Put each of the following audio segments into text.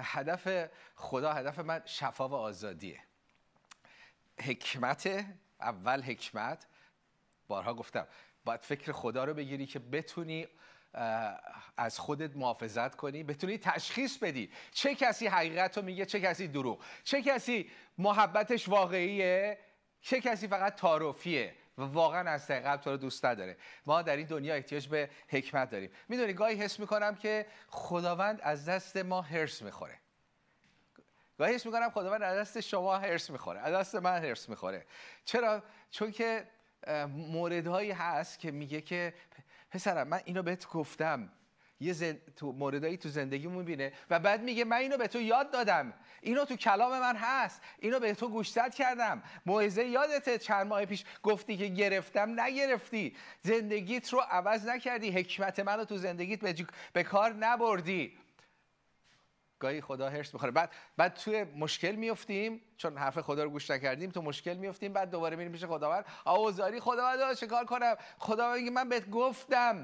هدف خدا، هدف من شفا و آزادیه. حکمت، اول حکمت، بارها گفتم باید فکر خدا رو بگیری که بتونی از خودت محافظت کنی، بتونی تشخیص بدی چه کسی حقیقت رو میگه، چه کسی دروغ، چه کسی محبتش واقعیه، چه کسی فقط تعارفیه و واقعا از ته قلب تو رو دوست نداره. ما در این دنیا احتیاج به حکمت داریم. میدونی گاهی حس میکنم که خداوند از دست ما هرس میخوره. گاهی حس میکنم خداوند از دست شما هرس میخوره، از دست من هرس میخوره. چرا؟ چون که موردهایی هست که میگه که پسرم من اینو بهت گفتم، تو موردایی تو زندگیمون میبینه و بعد میگه من اینو به تو یاد دادم، اینو تو کلام من هست، اینو به تو گوشزد کردم. موعظه یادته چند ماه پیش گفتی که گرفتم، نگرفتی، زندگیت رو عوض نکردی، حکمت منو تو زندگیت به کار نبردی. گاهی خدا هرس میخوره. بعد توی مشکل میافتیم چون حرف خدا رو گوش نکردیم، تو مشکل میافتیم، بعد دوباره میریم پیش خداوند، آوازاری خداوند چه کار کنم؟ خداوند میگه من بهت گفتم،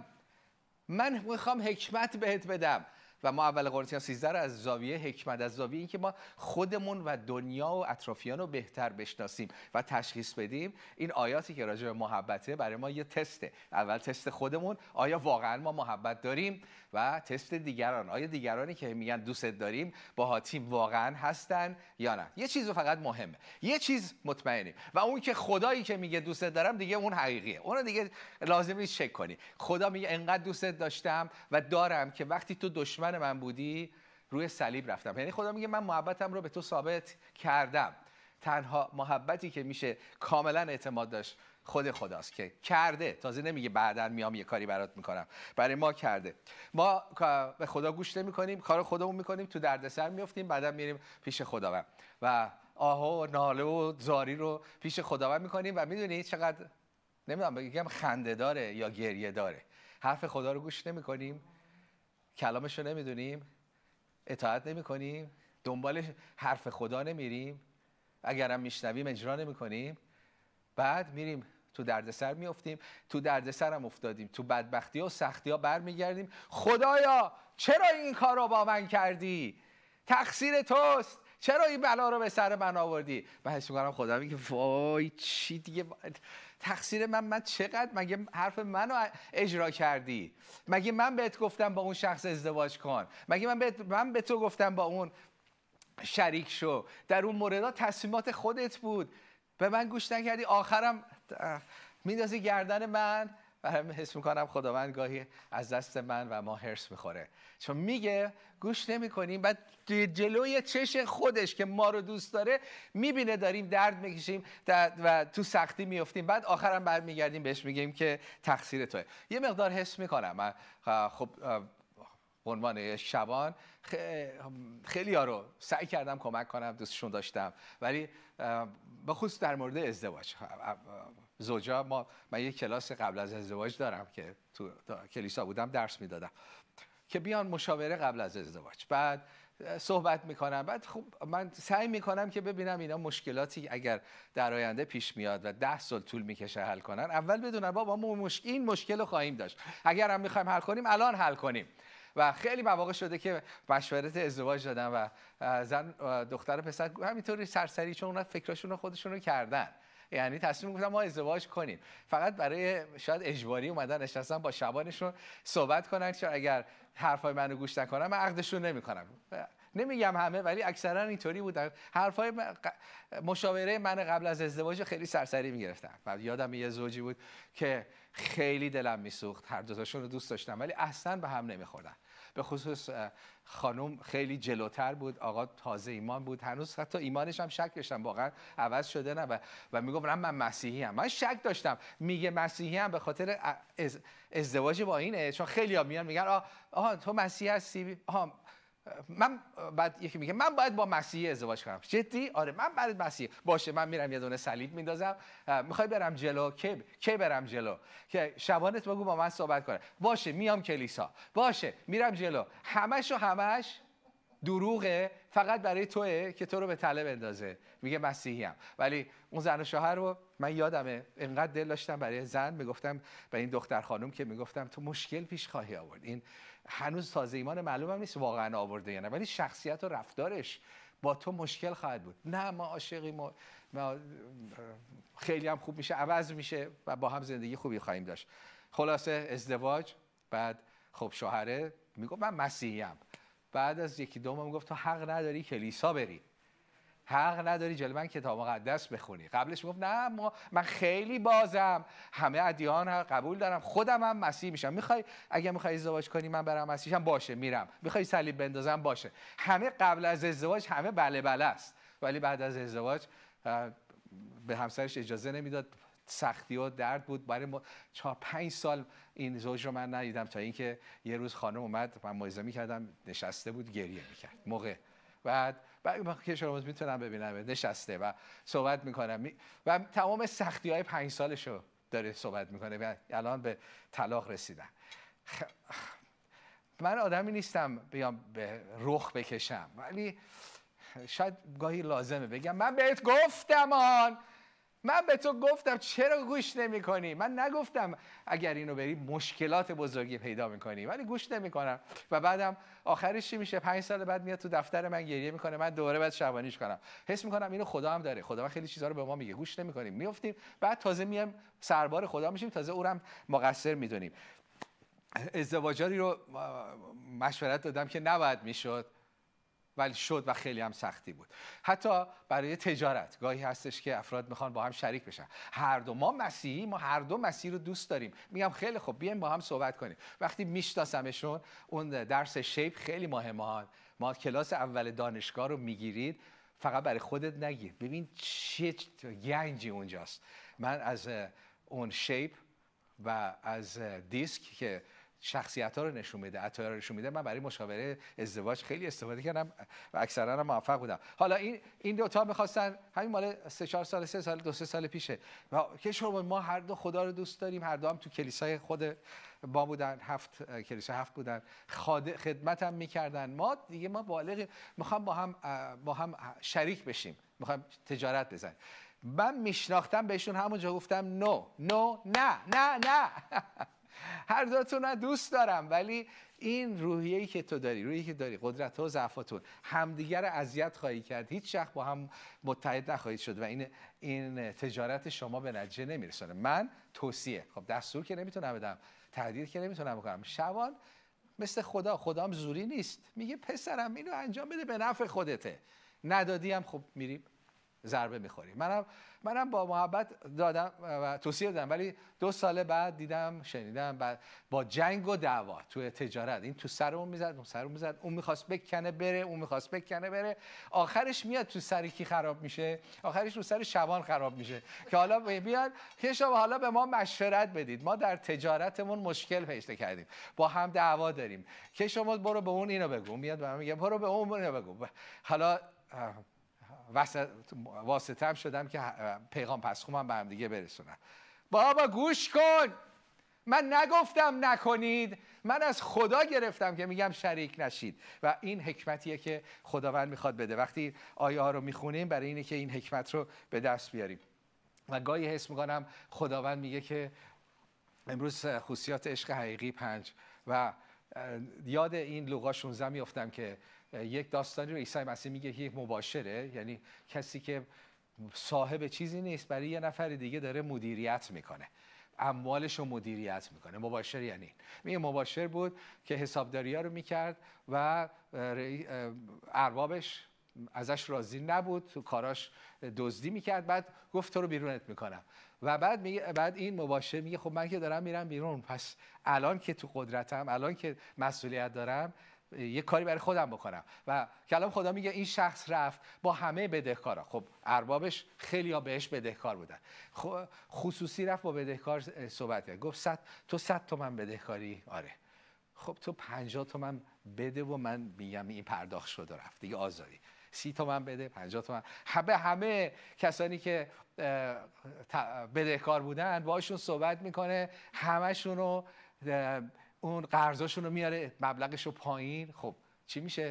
من میخوام حکمت بهت بدم. و ما اول قرنتیان 13 رو از زاویه حکمت، از زاویه این که ما خودمون و دنیا و اطرافیان رو بهتر بشناسیم و تشخیص بدیم. این آیاتی که راجع به محبته برای ما یه تسته. اول تست خودمون، آیا واقعا ما محبت داریم؟ و تست دیگران، آیا دیگرانی که میگن دوست داریم باهاتیم واقعا هستن یا نه؟ یه چیز فقط مهمه، یه چیز مطمئنیم، و اون که خدایی که میگه دوست دارم دیگه اون حقیقیه، اون دیگه لازم نیست چک کنی. خدا میگه انقدر دوست داشتم و دارم که وقتی تو دشمن من بودی روی صلیب رفتم. یعنی خدا میگه من محبتم رو به تو ثابت کردم. تنها محبتی که میشه کاملا اعتماد داشت خود خداست که کرده، تازه نمیگه بعداً میام یه کاری برات میکنم، برای ما کرده. ما به خدا گوش نمیکنیم، کار خودمون میکنیم، تو دردسر میافتیم، بعداً میریم پیش خداوند و آه و ناله و زاری رو پیش خداوند میکنیم و میدونید چقدر، نمیدونم بگم خنده داره یا گریه داره، حرف خدا رو گوش نمیکنیم، کلامش رو نمیدونیم، اطاعت نمیکنیم، دنبال حرف خدا نمیریم، اگرم میشنویم اجرا نمیکنیم، بعد میریم تو دردسر میافتیم، تو دردسر هم افتادیم، تو بدبختی و سختی ها برمیگردیم، خدایا چرا این کار رو با من کردی؟ تقصیر توست، چرا این بلا رو به سر من آوردی؟ من حس میکنم خدا میگه وای چی دیگه، تقصیر من چقدر؟ مگه حرف منو اجرا کردی؟ مگه من بهت گفتم با اون شخص ازدواج کن؟ مگه من به تو گفتم با اون شریک شو؟ در اون موردها تصمیمات خودت بود، به من گوش نکردی، آخرم میندازی گردن من. و حس میکنم خداوند گاهی از دست من و ما هرس میخوره، چون میگه گوش نمیکنیم، بعد جلوی چش خودش که ما رو دوست داره میبینه داریم درد میکشیم و تو سختی میافتیم، بعد آخرم برمیگردیم بهش میگیم که تقصیر توه. یه مقدار حس میکنم من خب به عنوان شبان خیلی ها رو سعی کردم کمک کنم، دوستشون داشتم، ولی به خصوص در مورد ازدواج زوجا، من یک کلاس قبل از ازدواج دارم که تو کلیسا بودم درس میدادم که بیان مشاوره قبل از ازدواج، بعد صحبت میکنم، بعد خب من سعی میکنم که ببینم اینا مشکلاتی اگر در آینده پیش میاد و 10 سال طول میکشه حل کنن، اول بدونن بابا ما این مشکل رو خواهیم داشت، اگر هم میخوایم حل کنیم الان حل کنیم. و خیلی مواقع شده که مشورت ازدواج دادم و زن دختر پسر همینطوری سرسری، چون اونا فکراشون خودشون رو کردن، یعنی تصمیم گرفتن ما ازدواج کنیم، فقط برای شاید اجباری اومدن نشستن با شبانشون صحبت کنن، چون اگر حرفای منو گوش نکنن من عقدشون نمیکنم. نمیگم همه، ولی اکثرا اینطوری بودن. حرفای مشاوره من قبل از ازدواج خیلی سرسری میگرفتن. و یادم یه زوجی بود که خیلی دلم میسوخت، هر دو تاشون رو دوست داشتم ولی اصلا به هم نمیخوردن. به خصوص خانم خیلی جلوتر بود، آقا تازه ایمان بود، هنوز حتی ایمانش هم شک داشتم واقعا عوض شده نه، و میگفت من مسیحی ام. من شک داشتم میگه مسیحی ام به خاطر ازدواج با اینه، چون خیلی ها میان میگن آها تو مسیحی هستی، من بعد یکی میگه من باید با مسیحی ازدواج کنم. جدی؟ آره من باید مسیحی. باشه من میرم یه دونه صلیب میندازم، میخوای برم جلو؟ کی برم جلو؟ که شبانت بگو با من صحبت کنه. باشه میام کلیسا. باشه میرم جلو. همش دروغه، فقط برای توئه که تو رو به تله بندازه. میگه مسیحیم. ولی اون زن و شوهر رو من یادمه اینقدر دل داشتم برای زن، میگفتم به این دختر خانم که میگفتم تو مشکل پیش خواهی آورد، این هنوز تازه ایمان، معلومم نیست واقعا آورده یا نه، ولی شخصیت و رفتارش با تو مشکل خواهد بود. نه ما عاشقیم، ما خیلی هم خوب میشه، عوض میشه و با هم زندگی خوبی خواهیم داشت. خلاصه ازدواج. بعد خب شوهره میگفت من مسیحیم. بعد از یکی دو ماه میگفت تو حق نداری کلیسا بری، حق نداری جلوی من کتاب مقدس بخونی. قبلش میگفت نه من خیلی بازم، همه ادیان قبول دارم، خودم هم مسیح میشم. اگه میخوای ازدواج کنی من برم مسیحم، باشه میرم. میخوای صلیب بندازم، باشه. همه قبل از ازدواج همه بله بله است، ولی بعد از ازدواج به همسرش اجازه نمیداد. سختی و درد بود. برای 4-5 سال این زوج رو من ندیدم، تا اینکه یه روز خانم اومد، من موعظه میکردم، نشسته بود گریه میکرد موقع. بعد که شما میتونم ببینم نشسته و صحبت میکنم و تمام سختی های 5 سالشو داره صحبت میکنه و الان به طلاق رسیدن. من آدمی نیستم بیام به رخ بکشم، ولی شاید گاهی لازمه بگم من بهت گفتم من به تو گفتم چرا گوش نمی کنی؟ من نگفتم اگر اینو بری مشکلات بزرگی پیدا میکنی، ولی گوش نمی کنم. و بعدم آخرش چی میشه؟ 5 سال بعد میاد تو دفتر من گریه میکنه، من دوباره باید شبانیش کنم. حس میکنم اینو خدا هم داره، خدا خیلی چیزا رو به ما میگه، گوش نمی کنیم، میافتیم، بعد تازه میایم سربار خدا میشیم، تازه اونم مقصر میدونیم. ازدواجاتی رو مشورت دادم که نباید میشد، ولی شد و خیلی هم سختی بود. حتی برای تجارت گاهی هستش که افراد میخوان با هم شریک بشن، هر دو ما مسیحی، ما هر دو مسیح رو دوست داریم. میگم خیلی خوب، بیایم با هم صحبت کنیم. وقتی میشناسمشون، اون درس شیپ خیلی مهمه. ما کلاس اول دانشگاه رو میگیرید، فقط برای خودت نگیر، ببین چه گنجی اونجاست. من از اون شیپ و از دیسک که شخصیت‌ها رو نشون میده، عطایا رو نشون میده، من برای مشاوره ازدواج خیلی استفاده کردم و اکثرا هم موفق بودم. حالا این دو تا می‌خواستن، همین مال 3-4 سال، 3 سال، 2-3 سال پیشه، و که شما ما هر دو خدا رو دوست داریم، هر دو هم تو کلیسای خود با بودن، 7 کلیسا 7 بودن، خدمت هم می‌کردن. ما دیگه ما بالغ می‌خوام با هم شریک بشیم، می‌خوام تجارت بزنیم. من میشناختم بهشون همونجا گفتم نه هر دوتون رو دوست دارم، ولی این روحیه‌ای که تو داری، روحیه‌ای که داری، قدرت‌ها و ضعفاتون همدیگر رو اذیت خواهی کرد، هیچ وقت با هم متحد نخواهید شد و این تجارت شما به نتیجه نمیرسونه. من توصیه، خب دستور که نمیتونم بدم، تهدید که نمیتونم بکنم. شبان مثل خدام زوری نیست، میگه پسرم اینو انجام بده به نفع خودته، ندادی هم خب میری ضربه میخوری. منم با محبت دادم و توصیه دادم، ولی 2 سال بعد دیدم، شنیدم با جنگ و دعوا توی تجارت، این تو سرمون میزد، اون سرمون میزد، اون میخواست بکنه بره، اون میخواست بکنه بره، آخرش میاد تو سر کی خراب میشه؟ آخرش رو سر شبان خراب میشه که حالا بیاد که شما حالا به ما مشورت بدید، ما در تجارتمون مشکل پیدا کردیم، با هم دعوا داریم، که شما برو به اون اینو بگو، میاد به من میگه برو به اون اینو بگو. حالا واسطه هم شدم که پیغام پسخومم به هم دیگه برسونم. بابا گوش کن، من نگفتم نکنید، من از خدا گرفتم که میگم شریک نشید و این حکمتیه که خداوند میخواد بده. وقتی آیه ها رو میخونیم برای اینه که این حکمت رو به دست بیاریم. و گاهی حس میکنم خداوند میگه که امروز خصوصیات عشق حقیقی 5 و یاد این لوقا 16 میافتم که یک داستانی رو عیسی مسیح میگه که یک مباشره، یعنی کسی که صاحب چیزی نیست، برای یه نفر دیگه داره مدیریت میکنه، اموالش رو مدیریت میکنه. مباشر یعنی میگه مباشر بود که حسابداری‌ها رو میکرد و اربابش ازش راضی نبود، تو کاراش دزدی میکرد، بعد گفت تو رو بیرونت میکنم. و بعد این مباشر میگه خب من که دارم میرم بیرون، پس الان که تو قدرتم، الان که مسئولیت دارم، یه کاری برای خودم بکنم. و کلام خدا میگه این شخص رفت با همه بدهکارا. خب اربابش خیلی ها بهش بدهکار بودن، خصوصی رفت با بدهکار صحبت کرد، گفت تو 100 تومن بدهکاری؟ آره. خب تو 50 تومن بده و من میگم این پرداخت شد و رفت دیگه، آزادی. 30 تومن بده، 50 تومن. همه کسانی که بدهکار بودن باشون صحبت میکنه، همشون رو اون قرضاشون رو میاره، مبلغش رو پایین. خب چی میشه؟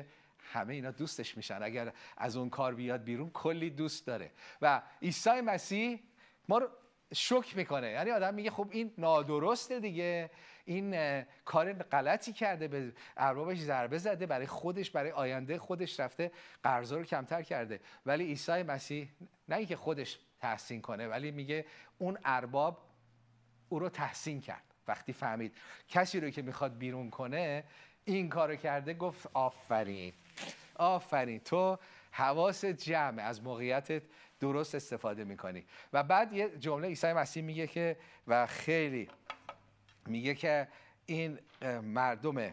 همه اینا دوستش میشن. اگر از اون کار بیاد بیرون کلی دوست داره. و عیسی مسیح ما رو شوک میکنه. یعنی آدم میگه خب این نادرسته دیگه، این کار غلطی کرده، به اربابش ضربه زده، برای خودش، برای آینده خودش رفته قرضا رو کمتر کرده. ولی عیسی مسیح نه اینکه خودش تحسین کنه، ولی میگه اون ارباب او رو تحسین کرد. وقتی فهمید کسی رو که میخواد بیرون کنه این کارو کرده، گفت آفرین، آفرین، تو حواست جمع، از موقعیتت درست استفاده میکنی. و بعد یه جمله عیسی مسیح میگه که و خیلی میگه که این مردم،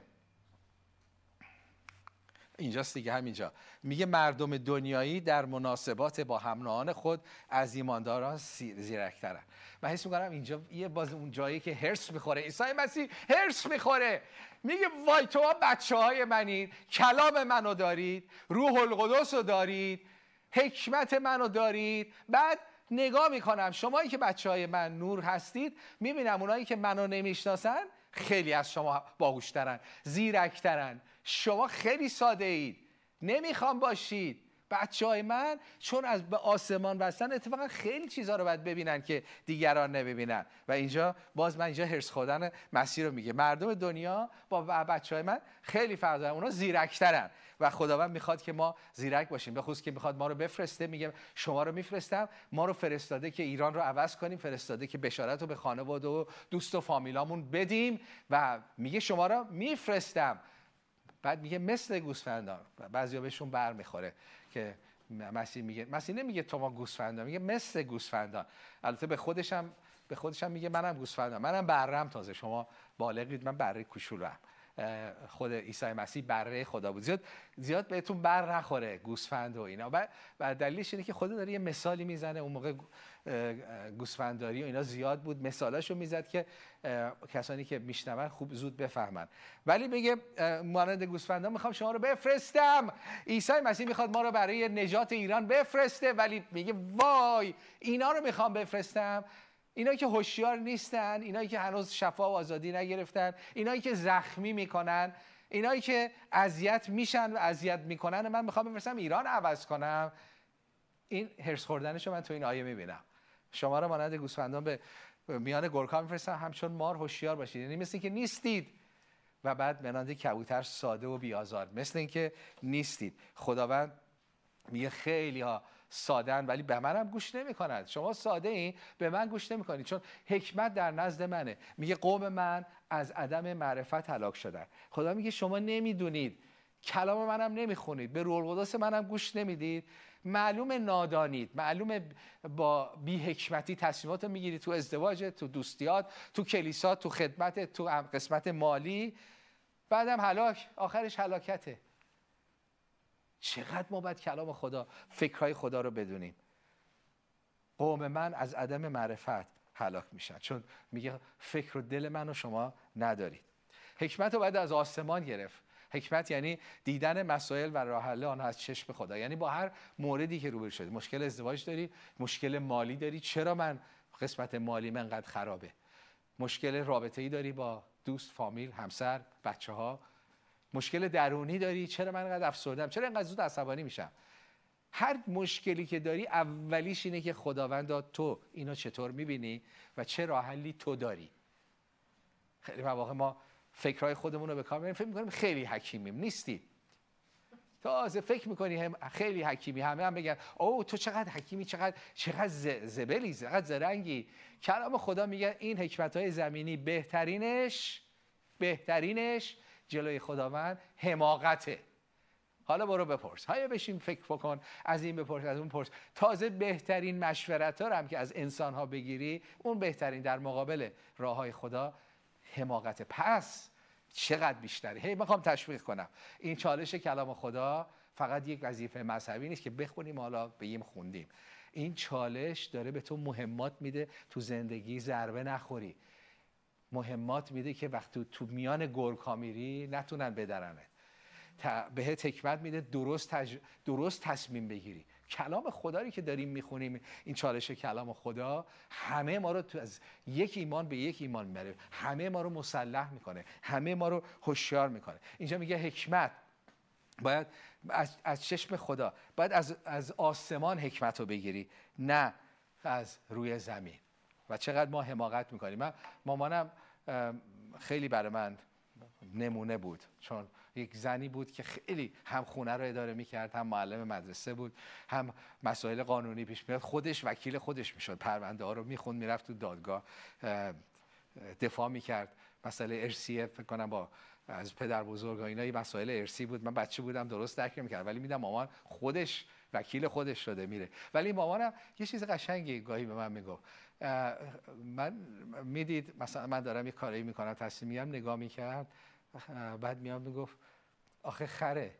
اینجاست دیگه، همینجا میگه مردم دنیایی در مناسبات با همراهان خود از ایمانداران زیرکترن. من حس میکنم اینجا یه باز اون جایی که هرس میخوره، عیسی مسیح هرس میخوره، میگه وای تو بچه های منید، کلام منو دارید، روح القدس رو دارید، حکمت منو دارید. بعد نگاه میکنم شمایی که بچه های من نور هستید، میبینم اونایی که منو نمیشناسن خیلی از شما باهوشترن، زیرکترن. شما خیلی ساده اید، نمیخوام باشید بچه های من، چون از به آسمان بستن اتفاقا خیلی چیزها رو باید ببینن که دیگران نبینن. و اینجا باز من اینجا هرس خوردن مسیح رو میگه، مردم دنیا با بچه های من خیلی فرق دارن، اونا زیرکترن و خداوند میخواد که ما زیرک باشیم. به خصوص که میخواد ما رو بفرسته، میگه شما رو میفرستم، ما رو فرستاده که ایران رو عوض کنیم، فرستاده که بشارت رو به خانواده و دوست و فامیلامون بدیم و میگه شما رو میفرستم. بعد میگه مثل گوسفندان، بعضیا بهشون بر میخوره که مسیح میگه، مسیح نمیگه تو ما گوسفندان، میگه مثل گوسفندان. البته به خودشم میگه منم گوسفندم، منم برم، تازه شما بالغید، من بره کوچولوام. خود عیسی مسیح بره خدا بود. زیاد بهتون بر نخوره گوسفند و اینا. و دلیلش اینه که خدا داره یه مثالی میزنه. اون موقع گوسفندداری و اینا زیاد بود، مثالاشو میزد که کسانی که میشنون خوب زود بفهمن. ولی میگه مانند گوسفندان میخوام شما رو بفرستم. عیسی مسیح میخواد ما رو برای نجات ایران بفرسته، ولی میگه وای اینا رو میخوام بفرستم، اینایی که هوشیار نیستن، اینایی که هنوز شفا و آزادی نگرفتن، اینایی که زخمی میکنن، اینایی که اذیت میشن و اذیت میکنن، من میخوام بفرستم ایران عوض کنم. این هرس خوردنشو من تو این آیه میبینم. شما رو مانند گوسفندان به میان گرگ‌ها میفرستم، همچون مار هوشیار باشید. یعنی مثل اینکه نیستید. و بعد مانند کبوتر ساده و بی‌آزار، مثل اینکه نیستید. خداوند میگه خیلی ها ساده‌اند ولی به منم گوش نمی‌کنند. شما ساده این، به من گوش نمی‌کنید، چون حکمت در نزد منه. میگه قوم من از عدم معرفت هلاک شدن. خدا میگه شما نمیدونید، کلام منم نمیخونید، به روح القدس منم گوش نمیدید، معلوم نادانید، معلوم با بی حکمتی تصمیمات میگیرید تو ازدواج، تو دوستیات، تو کلیسا، تو خدمت، تو قسمت مالی، بعدم هلاک، آخرش هلاکته. چقدر ما باید کلام خدا، فکرهای خدا رو بدونیم. قوم من از عدم معرفت هلاک میشن، چون میگه فکر و دل منو شما ندارید. حکمت رو باید از آسمان گرفت. حکمت یعنی دیدن مسائل و راه حل آنها از چشم خدا. یعنی با هر موردی که روبرو شدی، مشکل ازدواج داری، مشکل مالی داری، چرا من قسمت مالی من انقدر خرابه، مشکل رابطه‌ای داری با دوست، فامیل، همسر، بچه‌ها، مشکل درونی داری، چرا من انقدر افسردم، چرا انقدر زود عصبانی میشم. هر مشکلی که داری اولیش اینه که خداوند تو اینو چطور میبینی و چه راه حلی تو داری. خیلی مواقع ما فکرهای خودمون رو به کار میبریم، فکر میکنیم خیلی حکیمیم، نیستی. تازه فکر میکنی خیلی حکیمی، همه هم بگن اوه تو چقدر حکیمی، چقدر زبلی، چقدر زرنگی. کلام خدا میگه این حکمتهای زمینی بهترینش جلوی خداوند حماقته. حالا برو بپرس، هایا بشین فکر بکن، از این بپرس، از اون پرس. تازه بهترین مشورت ها رو هم که از انسان ها بگیری، اون بهترین در مقابل راه های خدا حماقته. پس چقدر بیشتری. هی میخوام تشویق کنم، این چالش کلام خدا فقط یک وظیفه مذهبی نیست که بخونیم حالا بگیم خوندیم. این چالش داره به تو مهمات میده تو زندگی ضربه نخوری. مهمات میده که وقتی تو میان گرگ‌ها میری نتونن بدرنت. بهت حکمت میده درست تصمیم بگیری. کلام خدایی که داریم میخونیم، این چالش کلام خدا همه ما رو تو از یک ایمان به یک ایمان میبره، همه ما رو مسلح میکنه، همه ما رو هوشیار میکنه. اینجا میگه حکمت باید از چشم خدا، باید از آسمان حکمت رو بگیری، نه از روی زمین. و چقدر ما حماقت میکنیم. مامانم خیلی برای من نمونه بود، چون یک زنی بود که خیلی هم خونه رو اداره میکرد، هم معلم مدرسه بود، هم مسائل قانونی پیش میاد، خودش وکیل خودش میشد، پرونده ها رو میخوند، میرفت تو دادگاه دفاع میکرد. مسئله ارثیه فکر کنم با از پدر بزرگ و اینا مسائل ارثی بود. من بچه بودم درست درک نمی‌کردم، ولی میدم مامان خودش وکیل خودش شده میره. ولی مامانم یه چیز قشنگی گاهی به من میگفت. من میدید مثلا من دارم یه کاری میکنم، تصمیم میگیرم، نگاه میکرد، بعد میاد میگفت آخه خره.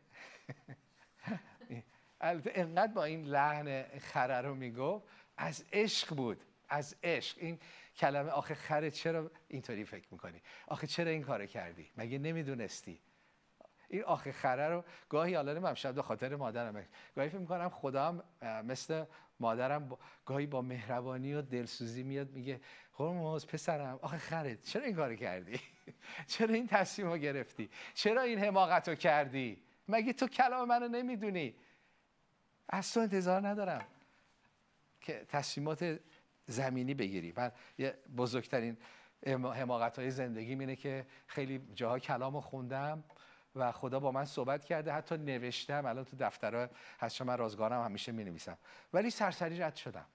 انقدر با این لحن خره رو میگفت، از عشق بود، از عشق. این کلمه آخه خره، چرا اینطوری فکر میکنی؟ آخه چرا این کارو کردی؟ مگه نمیدونستی؟ این آخه خره رو گاهی حالا نمیدونم، شاید به خاطر مادرم، گاهی فکر میکنم خدا هم مثل مادرم گاهی با مهربانی و دلسوزی میاد میگه هرمز پسرم، آخه خره، چرا این کارو کردی؟ چرا این تصمیم رو گرفتی؟ چرا این حماقت رو کردی؟ مگه تو کلام منو نمیدونی؟ از تو انتظار ندارم که تصمیمات زمینی بگیری. من یه بزرگترین حماقت‌های زندگی اینه که خیلی جاها کلامو خوندم و خدا با من صحبت کرده، حتی نوشتم، الان تو دفترها هست، من رازگارم همیشه می‌نویسم، ولی سرسری رد شدم.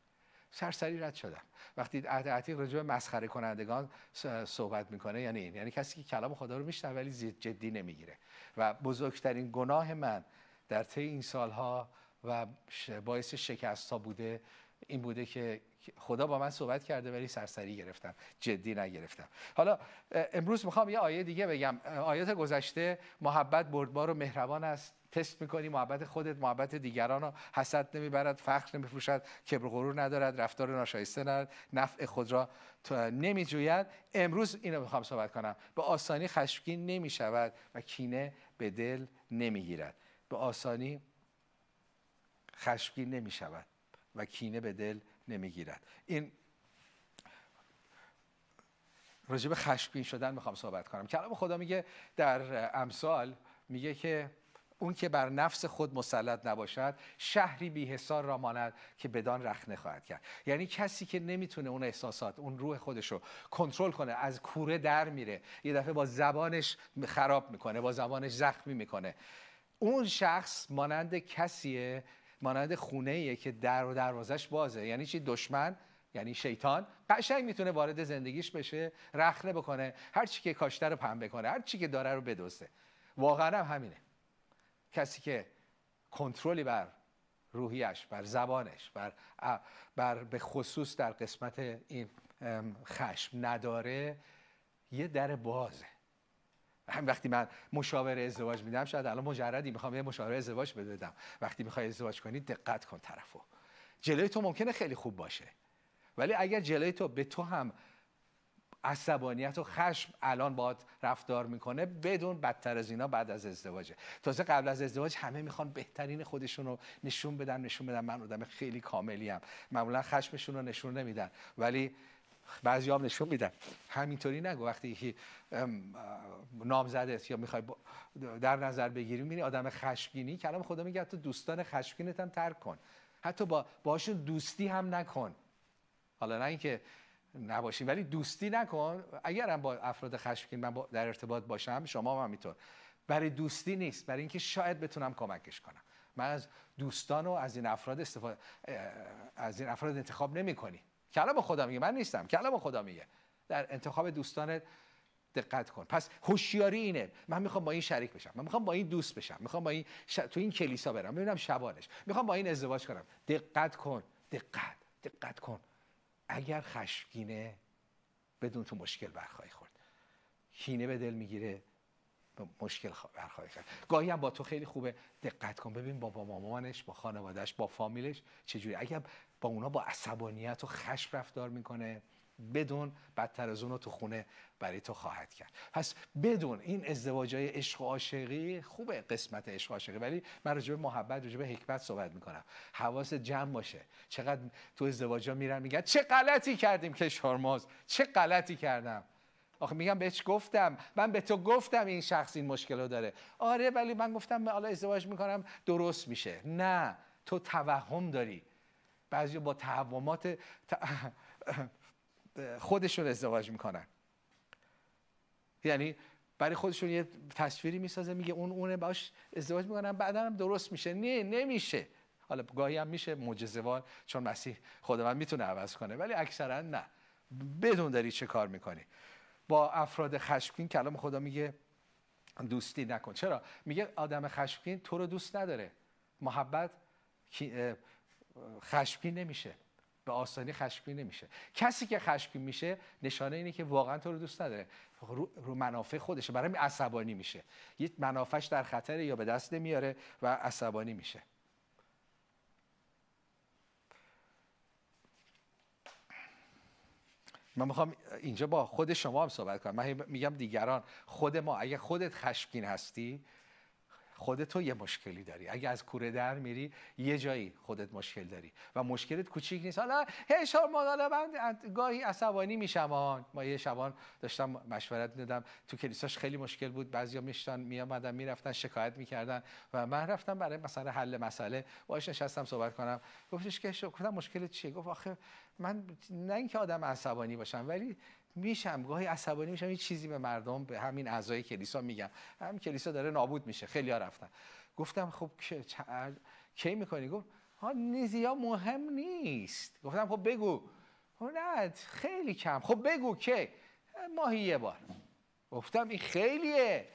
وقتی عتیق راجع به مسخره کنندگان صحبت میکنه، یعنی این، یعنی کسی که کلام خدا رو میشنوه ولی جدی نمیگیره. و بزرگترین گناه من در طی این سالها و باعث شکست ها بوده این بوده که خدا با من صحبت کرده ولی سرسری گرفتم، جدی نگرفتم. حالا امروز میخوام یه آیه دیگه بگم. آیات گذشته محبت بردبار و مهربان است، تست میکنی محبت خودت، محبت دیگران رو، حسد نمیبرد، فخر نمیفروشد، کبر و غرور ندارد، رفتار ناشایسته ندارد، نفع خود را نمیجوید. امروز اینو میخوام صحبت کنم. به آسانی خشمگین نمیشود و کینه به دل نمیگیرد. به آسانی خشمگین نمیشود و کینه به دل نمیگیرد. این راجع به خشمگین شدن میخوام صحبت کنم. کلام خدا میگه در امثال، میگه که اون که بر نفس خود مسلط نباشد شهری بی‌حصار را ماند که بدان رخنه خواهد کرد. یعنی کسی که نمیتونه اون احساسات، اون روح خودش رو کنترل کنه، از کوره در میره، یه دفعه با زبانش خراب میکنه، با زبانش زخمی میکنه، اون شخص مانند کسیه، مانند خونه‌ایه که در و دروازش بازه. یعنی چی؟ دشمن، یعنی شیطان، قشنگ میتونه وارد زندگیش بشه، رخنه بکنه، هر چی که کاشته رو پنبه کنه، هر چی که داره رو بدزده. واقعا هم همینه. کسی که کنترلی بر روحیش، بر زبانش، بر به خصوص در قسمت این خشم نداره، یه در بازه. هم وقتی من مشاوره ازدواج میدم، شاید الان مجردی میخوام یه مشاوره ازدواج بدم، وقتی میخوای ازدواج کنی دقت کن طرفو. جلوی تو ممکنه خیلی خوب باشه، ولی اگر جلوی تو به تو هم عصبانیت و خشم الان باهات رفتار میکنه، بدون بدتر از اینا بعد از ازدواجه. تازه قبل از ازدواج همه میخوان بهترین خودشون رو نشون بدن من آدم خیلی کاملی ام. معمولا خشمشون رو نشون نمیدن، ولی بعضی‌ها هم نشون میدن. همینطوری نگو. وقتی یکی نامزدت یا میخوای در نظر بگیری، میبینی آدم خشمگینی، کلام خدا میگه تو دوستان خشمگینت هم ترک کن، حتی باهاشون دوستی هم نکن. حالا نه اینکه نباشی، ولی دوستی نکن. اگرم با افراد خشمگین من در ارتباط باشم، شما هم همینطور، برای دوستی نیست، برای اینکه شاید بتونم کمکش کنم. من از دوستان و از این افراد انتخاب نمی‌کنی. کلام خدا میگه، من نیستم، کلام خدا میگه در انتخاب دوستانت دقت کن. پس هوشیاری اینه، من میخوام با این شریک بشم، من میخوام با این دوست بشم، میخوام با این تو این کلیسا برم ببینم شبانش، میخوام با این ازدواج کنم. دقت کن، دقت کن. اگر خشمگینه، بدون تو مشکل برخواهی خورد. کینه به دل میگیره، مشکل برخواهی کرد. گاهی هم با تو خیلی خوبه، دقت کن ببین با مامانش، با خانوادهش، با فامیلش چجوری. اگر با اونا با عصبانیت و خشم رفتار میکنه، بدون بدتر از اونو تو خونه برای تو خواهد کرد. پس بدون این ازدواجای عشق و عاشقی خوبه، قسمت عشق و عاشقی، ولی من راجع به محبت، راجع به حکمت صحبت میکنم. حواست جمع باشه. چقدر تو ازدواجا میرن میگن چه غلطی کردیم که هرمز، چه غلطی کردم. آخه میگم بهش گفتم، من به تو گفتم این شخص این مشکل رو داره. آره ولی من گفتم حالا ازدواج میکنم درست میشه. نه، تو توهم داری. بعضی با توهمات خودشون ازدواج میکنن، یعنی برای خودشون یه تصویری میسازه، میگه اونه باش ازدواج میکنن بعدا هم درست میشه. نه، نمیشه. حالا گاهی هم میشه معجزه‌وار، چون مسیح خداوند میتونه عوض کنه، ولی اکثرا نه. بدون داری چه کار میکنی. با افراد خشمگین کلام خدا میگه دوستی نکن. چرا؟ میگه آدم خشمگین تو رو دوست نداره. محبت خشمگین نمیشه، به آسانی خشمگین نمیشه. کسی که خشمگین میشه نشانه اینه که واقعا تو رو دوست نداره، رو منافع خودشه، برای همین عصبانی میشه. یه منافعش در خطره یا به دست نمیاره و عصبانی میشه. من میخوام اینجا با خود شما هم صحبت کنم. من میگم دیگران، خود ما. اگه خودت خشمگین هستی، خودت تو یه مشکلی داری. اگه از کوره در میری یه جایی خودت مشکل داری و مشکلت کوچیک نیست. حالا من گاهی عصبانی میشم. ما یه شبان داشتم مشورت میدادم، تو کلیساش خیلی مشکل بود، بعضیا میآمدن میرفتن شکایت میکردن و من رفتم برای مثلا حل مسئله باهاش نشستم صحبت کنم. گفتش که گفتم مشکلت چیه؟ گفت آخه من نه اینکه آدم عصبانی باشم، ولی میشم گاهی عصبانی میشم، یه چیزی به مردم، به همین اعضای کلیسا میگم، همین کلیسا داره نابود میشه، خیلی‌ها رفتن. گفتم خب کی میکنی؟ گفت ها نیزیا مهم نیست. گفتم خب بگو. نه خیلی کم. خب بگو کی؟ ماهی یه بار. گفتم این خیلیه.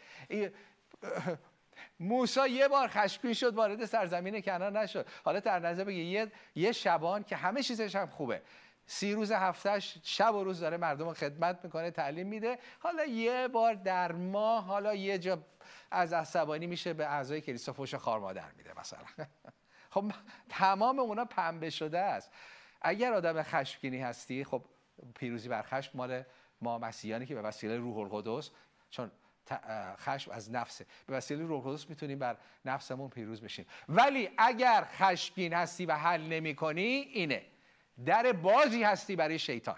موسی یه بار خشمگین شد وارد سرزمین کنعان نشد. حالا در نظر بگی یه شبان که همه چیزش هم خوبه، 30 روز هفتهش شب و روز داره مردم رو خدمت میکنه، تعلیم میده، حالا یه بار در ماه حالا یه جا از عصبانی میشه به اعضای کلیسا فحش خار مادر میده مثلا. خب تمام اونا پنبه شده است. اگر آدم خشمگینی هستی، خب پیروزی بر خشم مال ما مسیحیانی که به وسیله روح القدس، چون خشم از نفسه، به وسیله روح القدس میتونیم بر نفسمون پیروز بشیم. ولی اگر خشمگین هستی و حل نمی‌کنی، اینه در بازی هستی برای شیطان.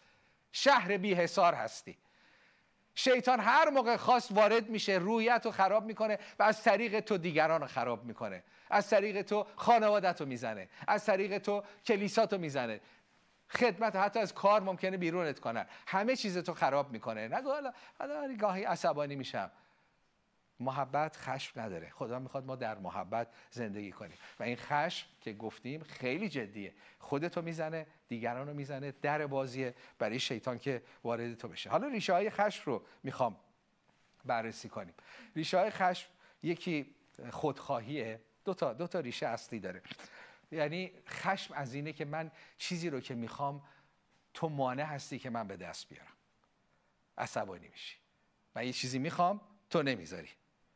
شهر بی حصار هستی. شیطان هر موقع خواست وارد میشه، رویت رو خراب میکنه و از طریق تو دیگران رو خراب میکنه، از طریق تو خانوادت رو میزنه، از طریق تو کلیسات رو میزنه، خدمت، حتی از کار ممکنه بیرونت کنن، همه چیز تو خراب میکنه. نگو حالا گاهی عصبانی میشم. محبت خشم نداره. خدا میخواد ما در محبت زندگی کنیم و این خشم که گفتیم خیلی جدیه، خودتو میزنه، دیگران رو میزنه، در بازیه برای شیطان که وارد تو بشه. حالا ریشه های خشم رو میخوام بررسی کنیم. ریشه های خشم، یکی خودخواهیه. دو تا ریشه اصلی داره. یعنی خشم از اینه که من چیزی رو که میخوام تو مانع هستی که من به دست بیارم، عصبانی میشی. من یه چیزی میخوام تو نمیذاری،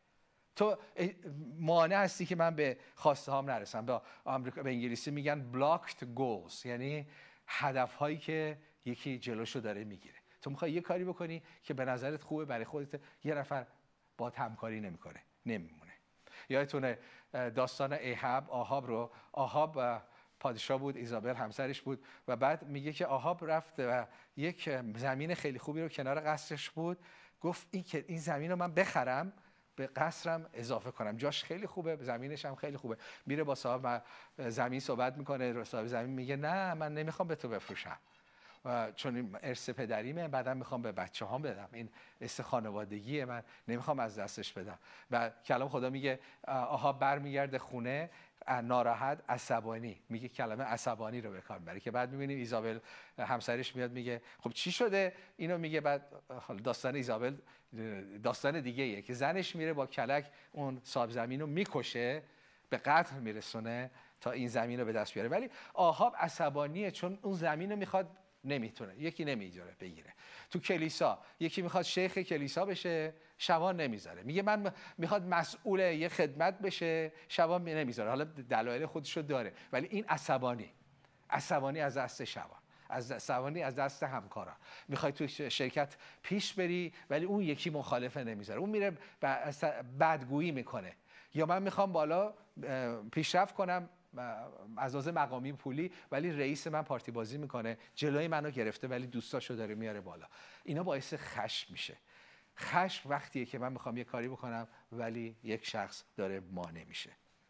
تو مانع هستی که من به خواسته هام نرسم. به انگلیسی میگن blocked goals، یعنی هدف هایی که یکی جلوشو داره میگیره. تو میخوای یه کاری بکنی که به نظرت خوبه، برای خودت یه نفر با همکاری نمیکنه، نمیمونه. یادتونه داستان آهاب رو؟ آهاب پادشاه بود، ایزابل همسرش بود و بعد میگه که آهاب رفت و یک زمین خیلی خوبی رو کنار قصرش بود، گفت این زمین رو من بخرم به قصرم اضافه کنم، جاش خیلی خوبه، زمینش هم خیلی خوبه. میره با صاحب زمین صحبت میکنه، صاحب زمین میگه نه من نمیخوام به تو بفروشم، چون این ارث پدریمه، بعدم میخوام به بچه هام بدم، این ارث خانوادگیه، من نمیخوام از دستش بدم. و کلام خدا میگه آها برمیگرده خونه ناراحت، عصبانی. میگه کلمه عصبانی رو به کار میبره که بعد میبینیم ایزابل همسرش میاد میگه خب چی شده؟ اینو میگه. بعد داستان ایزابل داستان دیگه ایه که زنش میره با کلک اون صاحب زمین رو میکشه، به قتل میرسونه تا این زمین رو به دست بیاره. ولی آهاب عصبانیه چون اون زمین رو میخواد، نمیتونه، یکی نمیذاره بگیره. تو کلیسا یکی میخواد شیخ کلیسا بشه، شبان نمیذاره. میگه من میخواد مسئول یه خدمت بشه، شبان نمیذاره. حالا دلایل خودشو داره، ولی این عصبانی از دست شبان، عصبانی از دست همکارا. میخوای تو شرکت پیش بری ولی اون یکی مخالفه، نمیذاره، اون میره بدگویی میکنه. یا من میخوام بالا پیشرفت کنم، از لحاظ مقامی پولی، ولی رئیس من پارتی بازی میکنه، جلوی منو گرفته ولی دوستاشو داره میاره بالا. اینا باعث خشم میشه. خشم وقتیه که من میخوام یه کاری بکنم ولی یک شخص داره مانع میشه.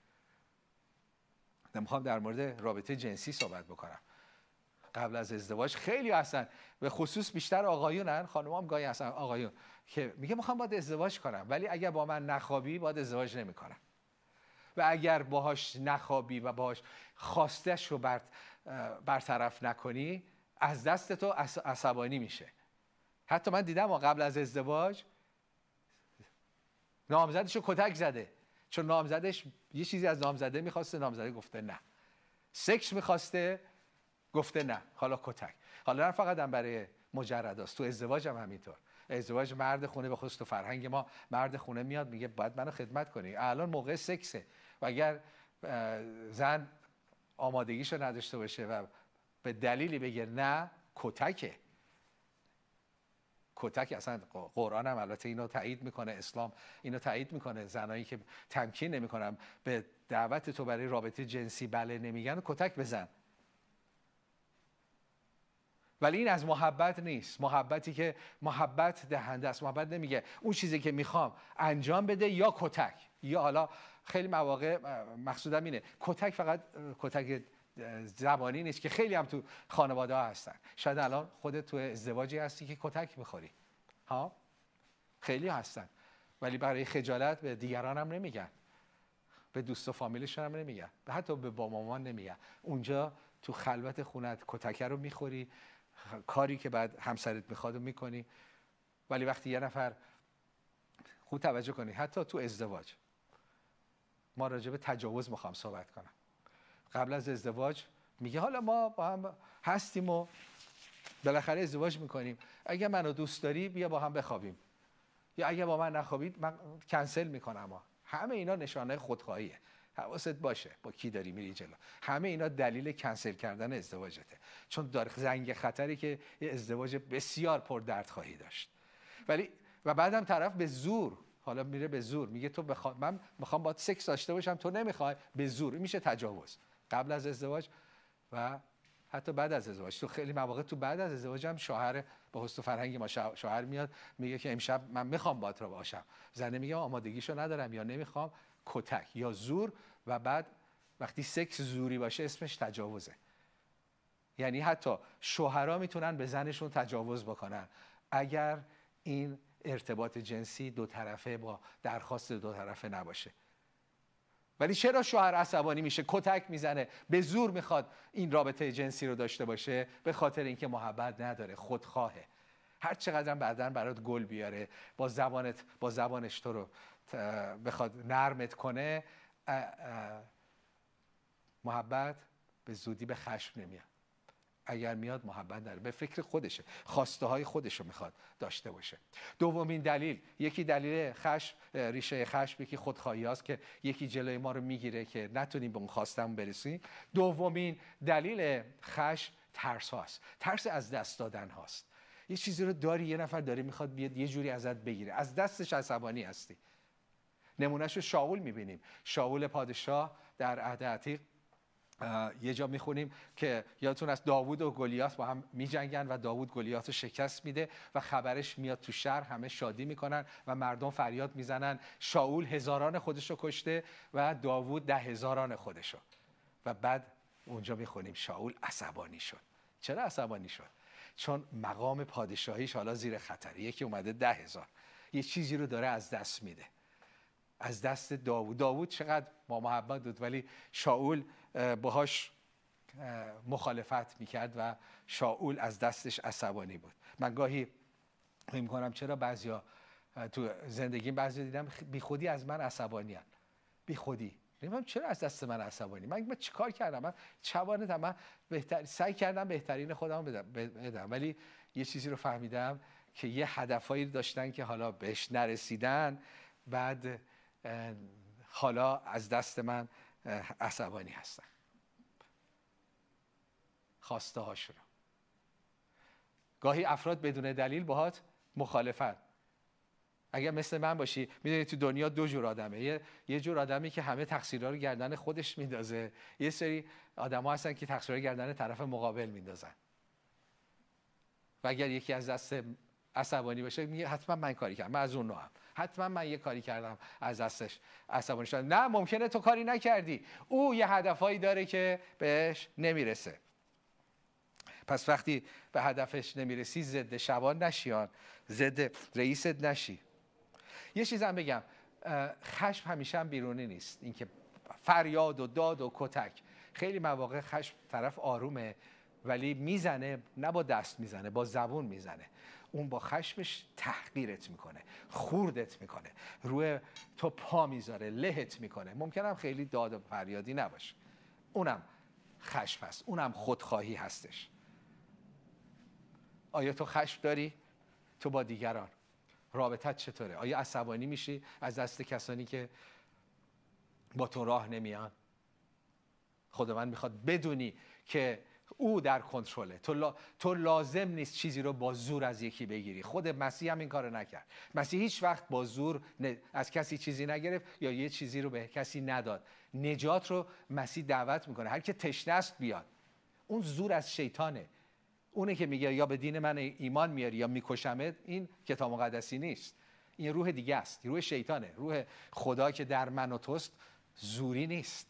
میخوام در مورد رابطه جنسی صحبت بکنم. قبل از ازدواج خیلی هستن، به خصوص بیشتر آقایونن، خانم‌ها هم گاهی هستن آقایون که میگه میخوام باهات ازدواج کنم ولی اگر با من نخوابی باهات ازدواج نمیکنم. و اگر باهاش نخوابی و باهاش خواستش رو برطرف نکنی از دست تو عصبانی میشه. حتی من دیدم قبل از ازدواج نامزدش رو کتک زده، چون نامزدش یه چیزی از نامزده میخواسته، نامزده گفته نه. سکس میخواسته، گفته نه، حالا کتک. حالا نه فقط هم برای مجرد است، تو ازدواج هم همینطور. ازدواج مرد خونه، به خصوص تو فرهنگ ما مرد خونه میاد میگه باید منو خدمت کنی، الان موقع سکسه. و اگر زن آمادگیشو نداشته باشه و به دلیلی بگه نه، کتکه. کتک اصلا قرآن هم البته اینو تایید میکنه، اسلام اینو تایید میکنه، زنایی که تمکین نمیکنن به دعوت تو برای رابطه جنسی بله نمیگن کتک بزن. ولی این از محبت نیست. محبتی که محبت دهنده است. محبت نمیگه اون چیزی که میخوام انجام بده یا کتک، یا حالا خیلی مواقع مقصودم اینه کتک فقط کتک زبانی نیست که خیلی هم تو خانواده ها هستن. شاید الان خودت تو ازدواجی هستی که کتک میخوری، ها، خیلی هستن، ولی برای خجالت به دیگران هم نمیگن، به دوست و فامیلشون هم نمیگن، حتی به با مامان نمیگن. اونجا تو خلوت خونت کتک رو میخوری، کاری که بعد همسرت میخواد میکنی. ولی وقتی یه نفر، خوب توجه کنی، حتی تو ازدواج ما راجع به تجاوز میخوام صحبت کنم. قبل از ازدواج میگه حالا ما با هم هستیم و بالاخره ازدواج میکنیم، اگه منو دوست داری بیا با هم بخوابیم، یا اگه با من نخوابید من کنسل میکنم. همه اینا نشانه خودخواهیه. حواست باشه با کی داری میری جلو. همه اینا دلیل کنسل کردن ازدواجته، چون داره زنگ خطری که یه ازدواج بسیار پر درد خواهی داشت. ولی و بعدم طرف به زور، حالا میره به زور میگه تو من میخوام باهات سکس داشته باشم تو نمیخوای، به زور. میشه تجاوز قبل از ازدواج و حتی بعد از ازدواج. تو خیلی مواقع تو بعد از ازدواج هم شوهر، به خصوص تو فرهنگ ما شوهر میاد میگه که امشب من میخوام باهات رو باشم، زنه میگه آمادگیشو ندارم یا نمیخوام، کتک یا زور. و بعد وقتی سکس زوری باشه اسمش تجاوزه. یعنی حتی شوهرها میتونن به زنشون تجاوز بکنن اگر این ارتباط جنسی دو طرفه با درخواست دو طرفه نباشه. ولی چرا شوهر عصبانی میشه، کتک میزنه، به زور میخواد این رابطه جنسی رو داشته باشه؟ به خاطر اینکه محبت نداره، خودخواهه. هر چقدر بعداً برات گل بیاره، با زبانش تو رو بخواد نرمت کنه، محبت به زودی به خشم نمیاد. اگر میاد محبت داره، به فکر خودشه، خواسته های خودش رو میخواد داشته باشه. دومین دلیل، یکی دلیل خشم، ریشه خشم یکی خودخواهی هاست که یکی جلوی ما رو میگیره که نتونیم به اون خواستمون برسیم. دومین دلیل خشم ترس هاست، ترس از دست دادن هاست. یه چیزی رو داری، یه نفر داره میخواد بیاد یه جوری ازت بگیره، از دستش عصبانی هستی. نمونهشو شاول میبینیم. شاول پادشاه در عهد عتیق یه جا میخونیم که یادتون از داوود و گلیات با هم میجنگن و داوود گلیات رو شکست میده و خبرش میاد تو شهر، همه شادی میکنن و مردم فریاد میزنن شاول هزاران خودشو کشته و داوود 10,000 خودشو. و بعد اونجا میخونیم شاول عصبانی شد. چرا عصبانی شد؟ چون مقام پادشاهیش حالا زیر خطره. یکی اومده 10,000 یه چیزی رو داره از دست میده، از دست داوود. داوود چقدر با محبت بود ولی شاول باهاش مخالفت میکرد و شاول از دستش عصبانی بود. من گاهی فکر میکنم چرا بعضیا تو زندگیم بعضی دیدم بی خودی از من عصبانی هستند. بی خودی نمیدونم چرا از دست من عصبانی. من چیکار کردم؟ من چوانه من سعی کردم بهترین خودم بدم ولی یه چیزی رو فهمیدم که یه هدفایی داشتن که حالا بهش نرسیدن، بعد حالا از دست من عصبانی هستن. خواسته هاشون. گاهی افراد بدون دلیل باهات مخالفت. اگر مثل من باشی میدونی تو دنیا دو جور آدمه، یه جور آدمی که همه تقصیرها رو گردن خودش میندازه، یه سری آدم‌ها هستن که تقصیرها رو گردن طرف مقابل میندازن. و اگر یکی از دست عصبانی باشه میگه حتما من کاری کردم، من از اون نوعم، حتما من یه کاری کردم از دستش عصبانی شدم. نه، ممکنه تو کاری نکردی، او یه هدفهایی داره که بهش نمیرسه. پس وقتی به هدفش نمیرسی ضد شبان نشیان، ضد رئیست نشی. یه چیزم بگم، خشم همیشه هم بیرونی نیست، اینکه فریاد و داد و کتک. خیلی مواقع خشم طرف آرومه ولی میزنه، نه با دست میزنه، با زبون میزنه. اون با خشمش تحقیرت میکنه، خوردت میکنه، روی تو پا میذاره، لهت میکنه. ممکنه هم خیلی داد و فریادی نباشه، اونم خشم هست، اونم خودخواهی هستش. آیا تو خشم داری؟ تو با دیگران رابطت چطوره؟ آیا عصبانی میشی از دست کسانی که با تو راه نمیان؟ خداوند میخواد بدونی که او در کنترله. تو لازم نیست چیزی رو با زور از یکی بگیری. خود مسیح هم این کارو نکرد. مسیح هیچ وقت با زور از کسی چیزی نگرفت یا یه چیزی رو به کسی نداد. نجات رو مسیح دعوت میکنه، هر که تشنه است بیاد. اون زور از شیطانه. اونه که میگه یا به دین من ایمان میاری یا میکشمت. این کتاب مقدسی نیست، این روح دیگه است، روح شیطانه. روح خدا که در من و توست زوری نیست.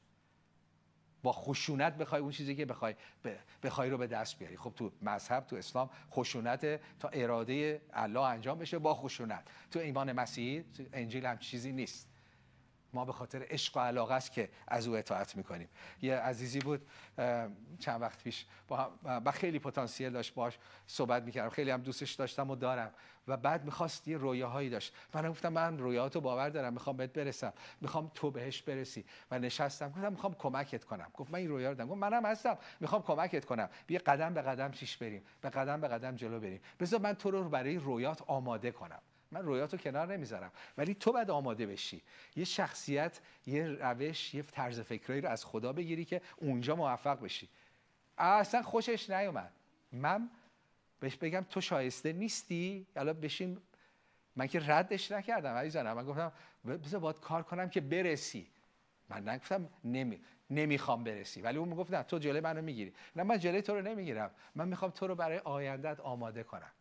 با خشونت بخوای اون چیزی که بخوای رو به دست بیاری. خب تو مذهب، تو اسلام خشونت تا اراده الله انجام بشه با خشونت. تو ایمان مسیحی، تو انجیل هم چیزی نیست. ما به خاطر عشق و علاقه است که از او اطاعت میکنیم. یه عزیزی بود چند وقت پیش با خیلی پتانسیل داشت، باهاش صحبت میکردم، خیلی هم دوستش داشتم و دارم. و بعد میخواست یه رویاهایی داشت. من گفتم من رویاهاتو باور دارم، میخوام بهت برسم، میخوام تو بهش برسی. و نشستم گفتم میخوام کمکت کنم. گفت من این رویا رو دارم. گفت منم هستم، میخوام کمکت کنم. بیا قدم به قدم پیش بریم، به قدم جلو بریم. بذار من تو رو برای رویات آماده کنم. من رویاتو کنار نمیذارم، ولی تو باید آماده بشی. یه شخصیت، یه روش، یه طرز فکری رو از خدا بگیری که اونجا موفق بشی. اصلا خوشش نیومد. من بهش بگم تو شایسته نیستی، الان بشین. من که ردش نکردم عزیزانم، من گفتم بذار باید کار کنم که برسی. من نگفتم نمیخوام برسی، ولی اون میگفت نه تو جلوی منو میگیری. نه، من جلوی تو رو نمیگیرم، من میخوام تو رو برای آیندهت آماده کنم.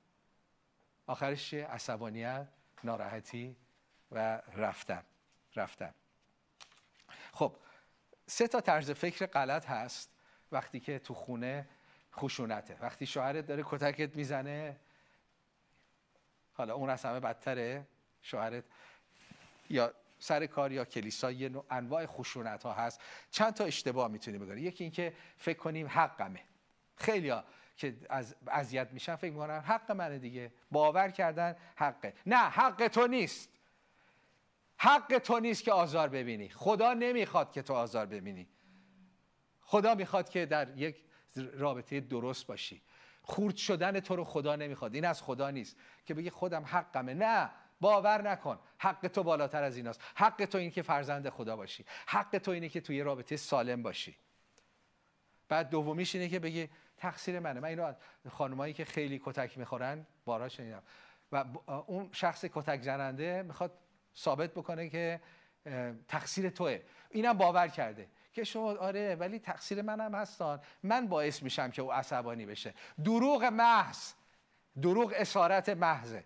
آخرش عصبانیت، ناراحتی و رفتن. خب 3 طرز فکر غلط هست وقتی که تو خونه خشونته. وقتی شوهرت داره کتکت میزنه، حالا اون از همه بدتره، شوهرت یا سر کار یا کلیسا، یه نوع انواع خشونت ها هست. چند تا اشتباه میتونی بکنی. یکی این که فکر کنیم حقمه. خیلیا که از اذیت میشن فکر میکنن حق منه دیگه، باور کردن حقه. نه، حق تو نیست. حق تو نیست که آزار ببینی. خدا نمیخواد که تو آزار ببینی. خدا میخواد که در یک رابطه درست باشی. خورد شدن تو رو خدا نمیخواد. این از خدا نیست که بگی خودم حقمه. نه، باور نکن. حق تو بالاتر از ایناست. حق تو اینه که فرزند خدا باشی. حق تو اینه که توی رابطه سالم باشی. بعد دومیش اینه که بگی تقصیر منه. من اینو خانمایی که خیلی کتک میخورن بارها شنیدم و اون شخص کتک زننده میخواد ثابت بکنه که تقصیر توئه. اینم باور کرده که شما آره ولی تقصیر منم هستان، من باعث میشم که او عصبانی بشه. دروغ محض، دروغ اسارت محضه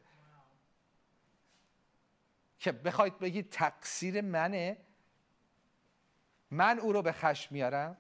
که بخواید بگید تقصیر منه، من او رو به خشم میارم.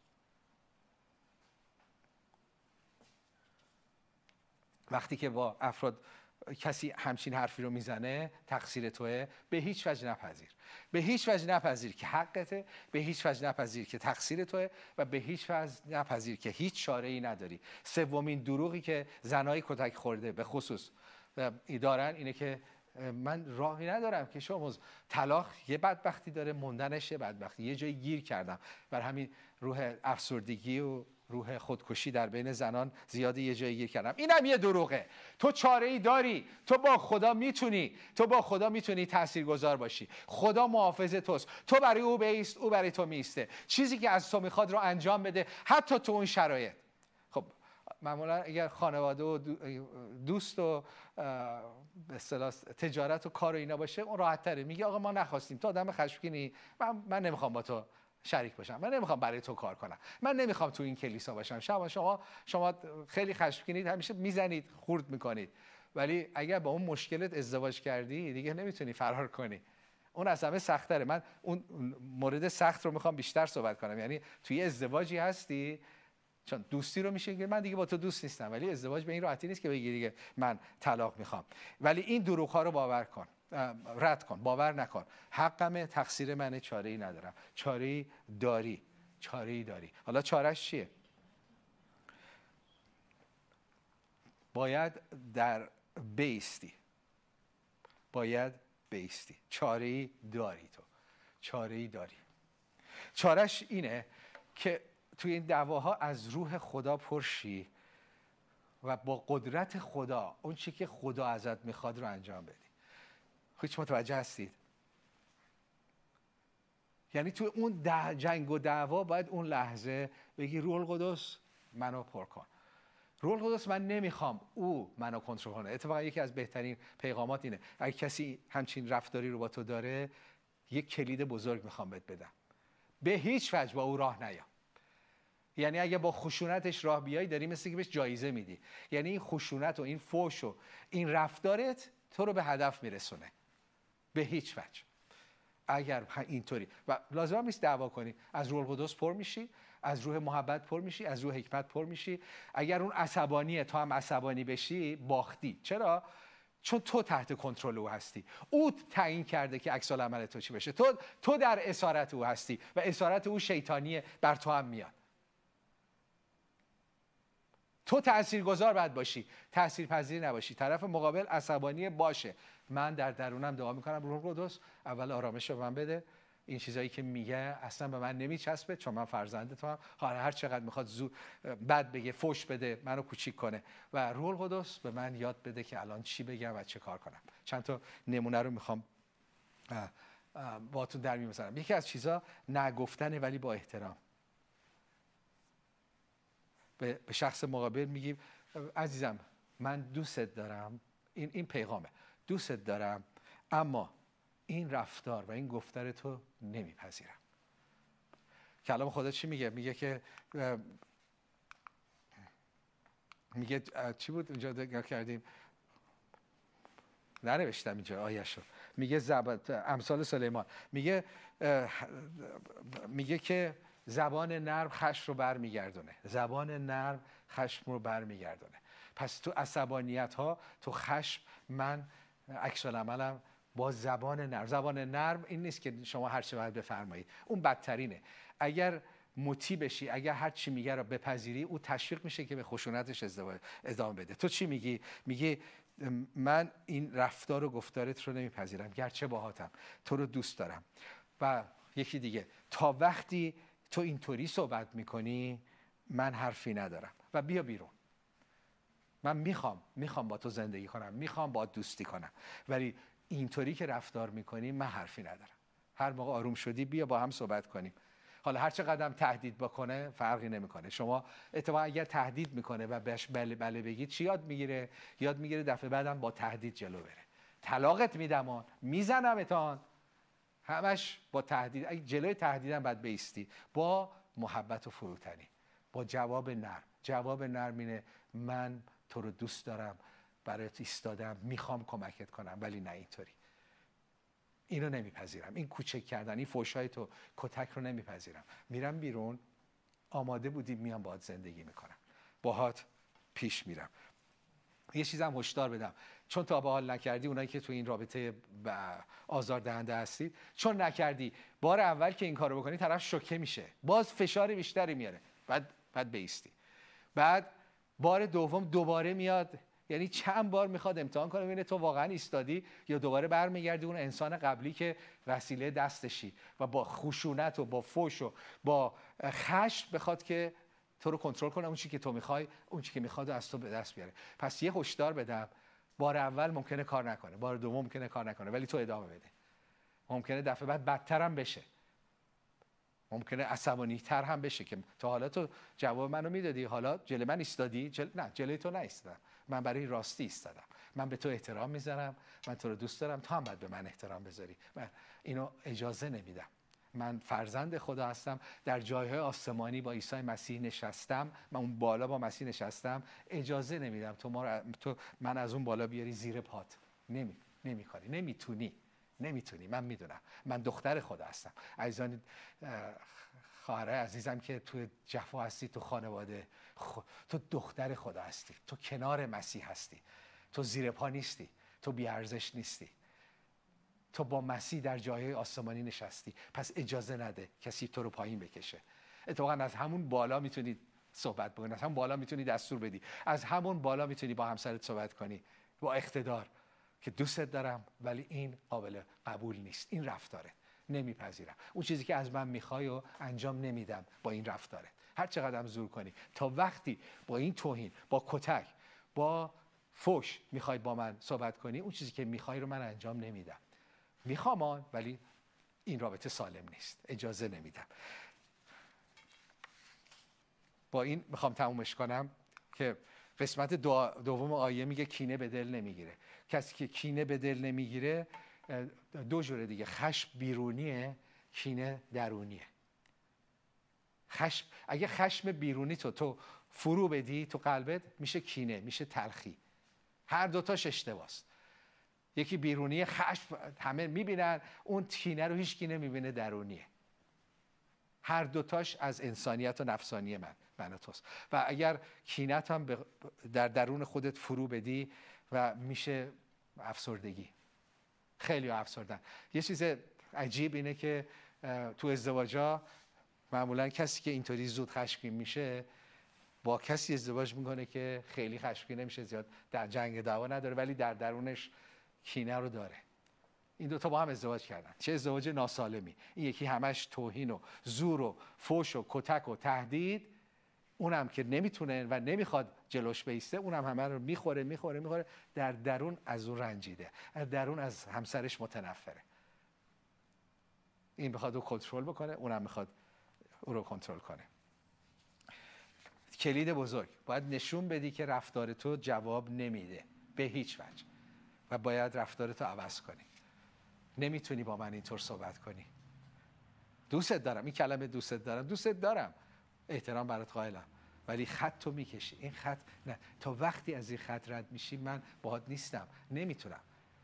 وقتی که با افراد کسی همچین حرفی رو میزنه تقصیر توئه، به هیچ وجه نپذیر. به هیچ وجه نپذیر که حقته، به هیچ وجه نپذیر که تقصیر توئه و به هیچ وجه نپذیر که هیچ چاره‌ای نداری. سومین دروغی که زنای کتک خورده به خصوص دارن اینه که من راهی ندارم که شما طلاق یه بدبختی داره، موندنش یه بدبختی، یه جایی گیر کردم. بر همین روح افسردگی و روح خودکشی در بین زنان زیادی یه جایی گیر کردم. اینم یه دروغه. تو چاره‌ای داری، تو با خدا میتونی تاثیرگذار باشی. خدا محافظ توست. تو برای او بایست، او برای تو میسته. چیزی که از تو میخواد رو انجام بده، حتی تو اون شرایط. خب معمولا اگر خانواده و دوست و به اصطلاح تجارت و کار و اینا باشه اون راحت تره. میگه آقا ما نخواستیم، تو آدم خشمگینی، من نمیخوام با تو شریک باشم، من نمیخوام برای تو کار کنم، من نمیخوام تو این کلیسا باشم. شما خیلی خشمگینید، همیشه میزنید، خورد میکنید، ولی اگر با اون مشکلت ازدواج کردی دیگه نمیتونی فرار کنی. اون از همه سخت‌تره. من اون مورد سخت رو میخوام بیشتر صحبت کنم. یعنی توی ازدواجی هستی، چون دوستی رو میشه که من دیگه با تو دوست نیستم، ولی ازدواج به این راحتی نیست که بگی دیگه من طلاق میخوام. ولی این دروغ ها رو باور کن، رد کن، باور نکن. حقمه، تقصیر منه، چاره‌ای ندارم. چاره‌ای داری. حالا چاره‌اش چیه؟ باید در بیستی. چاره‌ای داری. تو چاره‌ای داری. چاره‌اش اینه که توی این دعواها از روح خدا پرشی و با قدرت خدا اون چی که خدا ازت میخواد رو انجام بدی. هیچ متوجه هستید؟ یعنی توی اون جنگ و دعوا باید اون لحظه بگی روح القدس منو پر کن. روح القدس من نمیخوام او منو کنترل کنه. اتفاقا یکی از بهترین پیغامات اینه اگه کسی همچین رفتاری رو با تو داره، یک کلید بزرگ میخوام بهت بدم. به هیچ وجه با او راه نیا. یعنی اگه با خشونتش راه بیایی داری مثل که بهش جایزه میدی. یعنی این خشونت و این فحش و این رفتارت تو رو به هدف میرسونه. به هیچ وجه. اگر اینطوری و لازم نیست دعوا کنی، از روح القدس پر میشی، از روح محبت پر میشی، از روح حکمت پر میشی. اگر اون عصبانیه تو هم عصبانی بشی، باختی. چرا؟ چون تو تحت کنترل او هستی. او تعیین کرده که عکس العمل تو چی بشه. تو در اسارت او هستی و اسارت او شیطانیه، بر تو هم میاد. تو تاثیرگذار باید باشی، تاثیرپذیر نباشی. طرف مقابل عصبانی باشه. من در درونم دعا میکنم روح القدس اول آرامش رو به من بده. این چیزایی که میگه اصلا به من نمیچسبه، چون من فرزند تو هم. هر چقدر میخواد بد بگه، فحش بده، منو کوچیک کنه. و روح القدس به من یاد بده که الان چی بگم و چه کار کنم. چند تا نمونه رو میخوام باهاتون در میون بذارم. یکی از چیزا نگفتنه ولی با احترام. به شخص مقابل میگیم عزیزم من دوستت دارم، این پیغامه، دوستت دارم، اما این رفتار و این گفتار تو نمیپذیرم. کلام خدا چی میگه؟ میگه که چی بود اونجا نگاه کردیم؟ ننوشتم اینجا آیه‌شو. میگه امثال سلیمان میگه که زبان نرم خشم رو برمیگردونه. پس تو عصبانیت ها، تو خشم، من عکس العملم با زبان نرم این نیست که شما هر چی باید بفرمایید. اون بدترینه. اگر مطیع بشی، اگر هر چی میگه رو بپذیری، او تشویق میشه که به خشونتش ادامه بده. تو چی میگی؟ میگی من این رفتار و گفتارت رو نمیپذیرم، گرچه باهاتم، تو رو دوست دارم. و یکی دیگه، تا وقتی تو اینطوری صحبت میکنی من حرفی ندارم و بیا بیرون. من میخوام با تو زندگی کنم، میخوام با دوستی کنم، ولی اینطوری که رفتار میکنی من حرفی ندارم. هر موقع آروم شدی بیا با هم صحبت کنیم. حالا هر چقدر تهدید بکنه فرقی نمیکنه. شما اتفاقا اگر تهدید میکنه و بهش بله بگید چی یاد میگیره؟ یاد میگیره دفعه بعدم با تهدید جلو بره. طلاقت میدم، میزنمتان، همش با تهدید. اگه جلوی تهدیدم باید بیستی با محبت و فروتنی، با جواب نرم. جواب نرم اینه من تو رو دوست دارم، برایت ایستادم، میخوام کمکت کنم، ولی نه اینطوری. اینو نمیپذیرم. این کوچک کردن، این فحشای تو، کتک رو نمیپذیرم. میرم بیرون، آماده بودی میام باهات زندگی میکنم، باهات پیش میرم. یه چیزم هشدار بدم، چون تا به حال نکردی، اونایی که تو این رابطه آزاردهنده هستید، چون نکردی، بار اول که این کارو بکنی طرف شوکه میشه، باز فشار بیشتری میاره، بعد بیستی. بعد بار دوم دوباره میاد، یعنی چند بار میخواد امتحان کنه ببینه تو واقعا ایستادی یا دوباره برمیگردی اون انسان قبلی که وسیله دستشی و با خشونت و با فحش و با خشم بخواد که تو رو کنترل کنه، اون چیزی که تو میخوای، اون چیزی که میخواد از تو به دست بیاره. پس یه هشدار بدم، بار اول ممکنه کار نکنه، بار دوم ممکنه کار نکنه، ولی تو ادامه بده. ممکنه دفعه بعد بدتر هم بشه. ممکنه عصبانی تر هم بشه که تا حالا تو جواب منو میدادی، حالا جلوی من ایستادی. نه، جلوی تو نایستادم، من برای راستی ایستادم. من به تو احترام میذارم، من تو رو دوست دارم، تو هم باید به من احترام بذاری. من اینو اجازه نمیدم. من فرزند خدا هستم، در جایهای آسمانی با عیسی مسیح نشستم، من اون بالا با مسیح نشستم. اجازه نمیدم تو من از اون بالا بیاری زیر پات. نمی‌کنی، نمیتونی. من میدونم، من دختر خدا هستم. عزیزان، خواهر عزیزم که تو جفا هستی، تو خانواده، تو دختر خدا هستی، تو کنار مسیح هستی، تو زیر پا نیستی، تو بی ارزش نیستی، تو با مسیح در جای آسمانی نشستی. پس اجازه نده کسی تو رو پایین بکشه. اتفاقا از همون بالا میتونی صحبت بکنی، از همون بالا میتونی دستور بدی، از همون بالا میتونی با همسرت صحبت کنی با اقتدار که دوستت دارم ولی این قابل قبول نیست، این رفتاره نمیپذیرم، اون چیزی که از من میخوای و انجام نمیدم با این رفتاره. هر چقدر زور کنی، تا وقتی با این توهین، با کتک، با فوش میخوای با من صحبت کنی، اون چیزی که میخوای رو من انجام نمیدم. میخوام ولی این رابطه سالم نیست، اجازه نمیدم. با این میخوام تمومش کنم که قسمت دوم آیه میگه کینه به دل نمیگیره. کسی که کینه به دل نمیگیره دو جوره دیگه، خشم بیرونیه، کینه درونیه. اگه خشم بیرونی تو فرو بدی تو قلبت، میشه کینه، میشه تلخی. هر دوتاش اشتباهست. یکی بیرونیه، خشم همه میبینن، اون کینه رو هیچ کی نمیبینه، درونیه. هر دوتاش از انسانیت و نفسانی من و توست. و اگر کینت هم در درون خودت فرو بدی و میشه افسردگی. خیلی افسردن. یه چیز عجیب اینه که تو ازدواجا معمولا کسی که اینطوری زود خشمگین میشه با کسی ازدواج میکنه که خیلی خشمگین نمیشه، زیاد در جنگ دعوا نداره ولی در درونش کینه رو داره. این دوتا با هم ازدواج کردن، چه ازدواج ناسالمی. این یکی همش توهین و زور و فوش و کتک و تهدید، اونم که نمیتونه و نمیخواد جلوش بیسته، اونم همه رو میخوره. در درون از اون رنجیده، در درون از همسرش متنفره. این بخواد او کنترل بکنه، اونم میخواد او رو کنترل کنه. کلید بزرگ، باید نشون بدی که رفتار تو جواب نمیده به هیچ وجه و باید رفتار تو عوض کنی. نمیتونی با من اینطور صحبت کنی. دوستت دارم، این کلمه دوستت دارم، احترام برات قائلم، ولی خط تو میکشی. این خط نه، تا وقتی از این خط رد میشی من باهات نیستم، نمیتونم.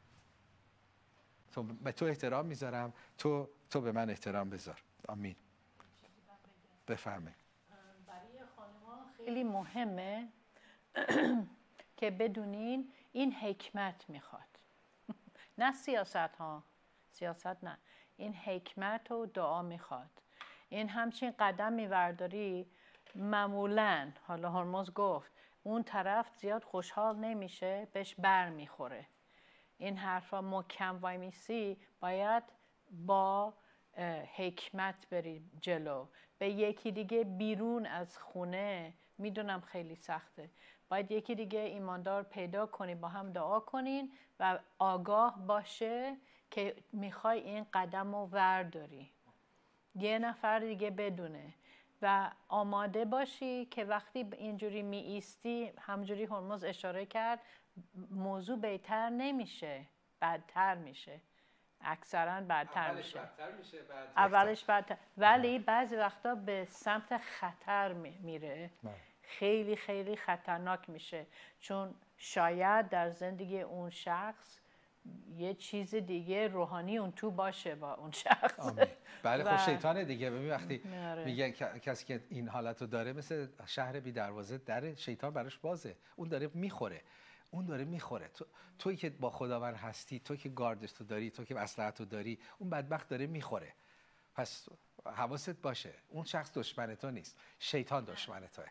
به تو احترام میذارم، تو به من احترام بذار. آمین. بفرمایید. برای خانم‌ها خیلی مهمه که بدونین این حکمت میخواد. نه سیاست نه، این حکمت و دعا میخواد. این همچین قدم میورداری معمولاً، حالا هرمز گفت اون طرف زیاد خوشحال نمیشه، بهش بر میخوره. این حرفا محکم وای میسی، باید با حکمت بری جلو. به یکی دیگه بیرون از خونه، میدونم خیلی سخته، باید یکی دیگه ایماندار پیدا کنی، با هم دعا کنین و آگاه باشه که میخوای این قدم رو ورداری. یه نفر دیگه بدونه و آماده باشی که وقتی اینجوری می ایستی، همجوری هرمز اشاره کرد، موضوع بهتر نمیشه، بدتر میشه. اکثرا بدتر میشه. اولش بدتر، ولی بعضی وقتا به سمت خطر میره. خیلی خیلی خطرناک میشه، چون شاید در زندگی اون شخص یه چیز دیگه روحانی اون تو باشه با اون شخص. بله خب شیطانه دیگه. ببین وقتی میگه کسی که این حالتو داره مثل شهر بی دروازه، در شیطان براش بازه، اون داره میخوره. تویی که با خداوند هستی، تویی که گاردش تو داری، تویی که مصلحتو داری، اون بدبخت داره میخوره. پس حواست باشه، اون شخص دشمن تو نیست، شیطان دشمن توه.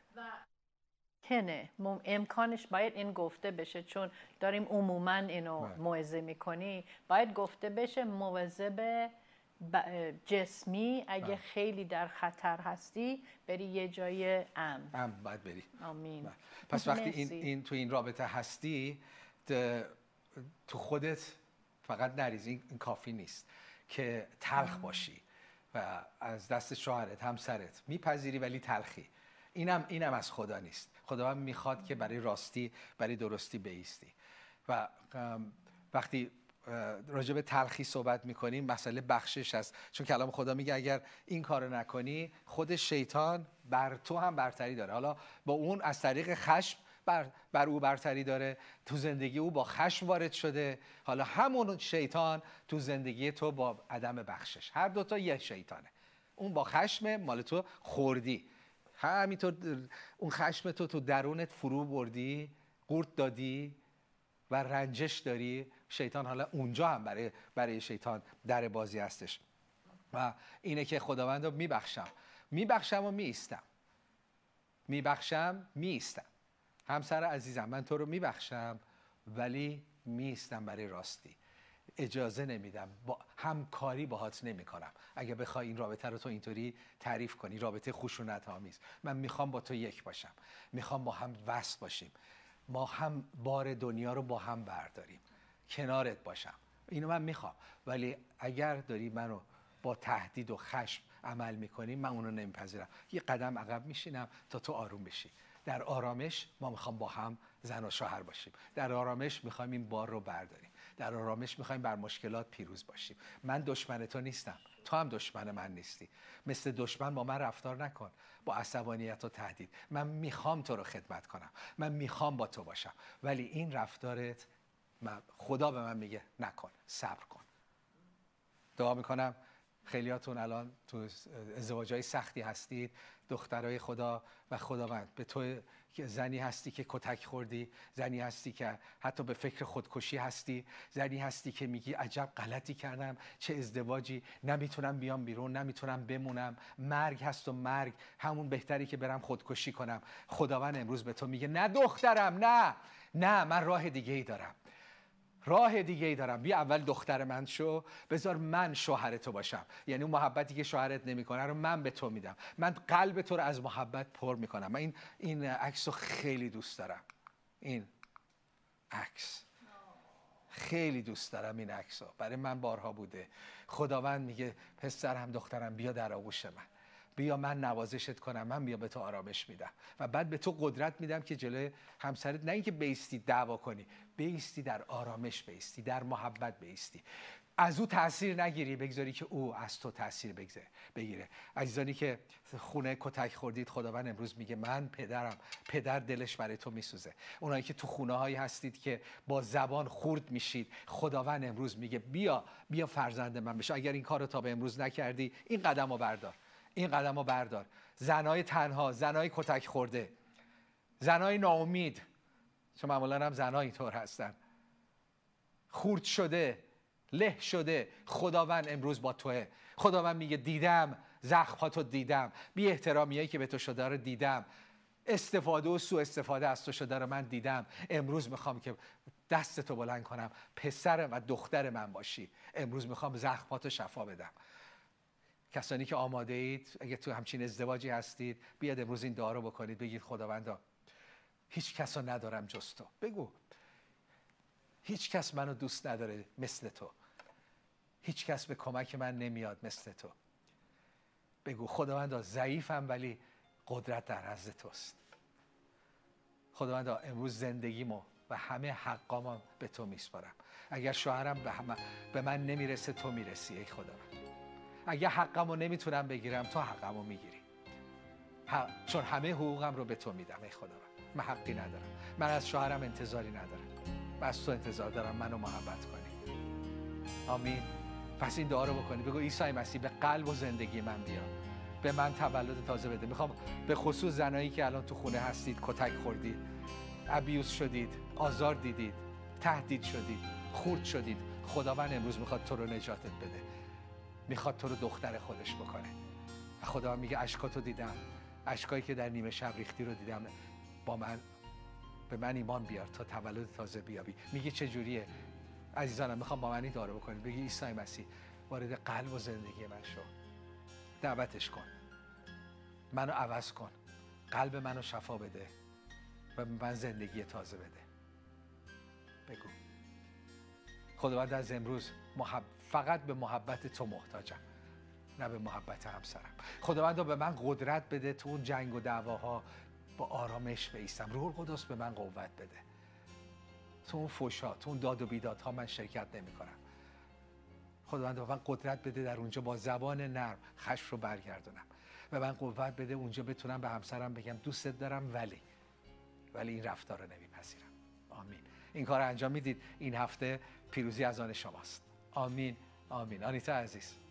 امکانش باید این گفته بشه، چون داریم عموما اینو موعظه میکنی، باید گفته بشه مواظب جسمی، اگه خیلی در خطر هستی بری یه جای امن باید بری. آمین. پس وقتی این تو این رابطه هستی، تو خودت فقط نریز، این کافی نیست که تلخ باشی و از دست شوهرت، همسرت میپذیری ولی تلخی، اینم از خدا نیست. خداوند میخواد که برای راستی، برای درستی بایستی. و وقتی راجع به تلخی صحبت میکنیم، مسئله بخشش هست، چون کلام خدا میگه اگر این کارو نکنی خود شیطان بر تو هم برتری داره. حالا با اون از طریق خشم بر او برتری داره، تو زندگی او با خشم وارد شده، حالا همون شیطان تو زندگی تو با عدم بخشش، هر دوتا یه شیطانه. اون با خشم مال تو خوردی، همینطور اون خشم تو درونت فرو بردی، قورت دادی و رنجش داری. شیطان حالا اونجا هم برای شیطان در بازی هستش. و اینه که خداوند رو میبخشم و میایستم. همسر عزیزم، من تو رو میبخشم ولی میایستم برای راستی. اجازه نمیدم، با همکاری باهات نمیکنم. اگه بخوای این رابطه رو تو اینطوری تعریف کنی، رابطه خشونت آمیز، من میخوام با تو یک باشم، میخوام با هم وصل باشیم، ما هم بار دنیا رو با هم برداریم، کنارت باشم، اینو من میخوام. ولی اگر داری منو با تهدید و خشم عمل میکنی، من اونو نمیپذیرم. یه قدم عقب میشینم تا تو آروم بشی. در آرامش ما میخوام با هم زن و شوهر باشیم، در آرامش میخوایم این بار رو برداریم، در آرامش میخوایم بر مشکلات پیروز باشیم. من دشمن تو نیستم، تو هم دشمن من نیستی. مثل دشمن با من رفتار نکن، با عصبانیت و تهدید. من میخوام تو رو خدمت کنم، من میخوام با تو باشم، ولی این رفتارت خدا به من میگه نکن، صبر کن. دعا میکنم خیلیاتون الان تو ازدواجهای سختی هستید، دخترای خدا و خداوند، به تو که زنی هستی که کتک خوردی، زنی هستی که حتی به فکر خودکشی هستی، زنی هستی که میگی عجب غلطی کردم، چه ازدواجی، نمیتونم بیام بیرون، نمیتونم بمونم، مرگ هست و مرگ همون بهتری که برم خودکشی کنم. خداوند امروز به تو میگه نه دخترم، نه، من راه دیگه ای دارم. بیا اول دختر من شو، بذار من شوهر تو باشم. یعنی اون محبتی که شوهرت نمیکنه رو من به تو میدم، من قلب تو رو از محبت پر میکنم. من این عکس رو خیلی دوست دارم، این عکس خیلی دوست دارم، این عکس رو برای من بارها بوده. خداوند میگه پسرم، دخترم، بیا در آغوش من، بیا من نوازشت کنم، من بیا به تو آرامش میدم و بعد به تو قدرت میدم که جلوی همسرت نه اینکه بیستی دعوا کنی، بیستی در آرامش، بیستی در محبت، بیستی از او تاثیر نگیری، بگذاری که او از تو تاثیر بگیره. عزیزانی که خونه کتک خوردید، خداوند امروز میگه من پدر دلش برای تو میسوزه. اونایی که تو خونه هایی هستید که با زبان خورد میشید، خداوند امروز میگه بیا فرزند من بشو. اگر این کارو تا به امروز نکردی، این قدمو بردار. زنای تنها، زنای کتک خورده، زنای ناامید، چون معمولا هم زنای اینطور هستن، خورد شده، له شده، خداوند امروز با توه. خداوند میگه دیدم زخماتو، دیدم بی احترامیایی که به تو شده رو دیدم، استفاده و سوء استفاده از تو شده رو من دیدم. امروز میخوام که دستتو بلند کنم، پسر و دختر من باشی. امروز میخوام زخماتو شفا بدم. کسانی که آماده اید، اگه تو همچین ازدواجی هستید، بیاد امروز این دعا رو بکنید، بگید خداوندا هیچ کس رو ندارم جز تو. بگو هیچ کس منو دوست نداره مثل تو، هیچ کس به کمک من نمیاد مثل تو. بگو خداوندا ضعیفم ولی قدرت در نزد توست. خداوندا امروز زندگیمو و همه حقامو به تو میسپارم. اگر شوهرم به من نمیرسه، تو میرسی ای خداوند. اگر حقمو نمیتونم بگیرم، تو حقمو میگیری، چون همه حقوقم رو به تو میدم ای خداوند. من حقی ندارم، من از شوهرم انتظاری ندارم، من از تو انتظار دارم منو محبت کنی. آمین. پس این دعا رو بکنی، بگو عیسی مسیح به قلب و زندگی من بیا، به من تولد تازه بده. میخوام به خصوص زنایی که الان تو خونه هستید، کتک خوردید، ابیوز شدید، آزار دیدید، تهدید شدید، خورد شدید، خداوند امروز میخواد تو رو نجاتت بده، میخواد تو رو دختر خودش بکنه. خداوند میگه اشکاتو دیدم، اشکایی که در نیمه شب ریختی رو دیدم، به من ایمان بیار تا تولد تازه بیابی. میگه چه جوریه؟ عزیزانم میخوام با من این دعا رو بکنید، بگی عیسی مسیح وارد قلب و زندگی من شو، دعوتش کن، منو عوض کن، قلب منو شفا بده و من زندگی تازه بده. بگو خداوند از امروز فقط به محبت تو محتاجم، نه به محبت همسرم. خداوندا به من قدرت بده تو اون جنگ و دعواها با آرامش بایستم. روح القدس به من قوت بده. تو اون فحشا، تو اون داد و بیدادها من شرکت نمی‌کنم. خداوند به من قدرت بده در اونجا با زبان نرم خشم رو برگردونم. به من قوت بده اونجا بتونم به همسرم بگم دوستت دارم ولی این رفتار رو نمیپذیرم. آمین. این کار رو انجام میدید، این هفته پیروزی از آن شماست. آمین. آمین. آنیتا عزیز.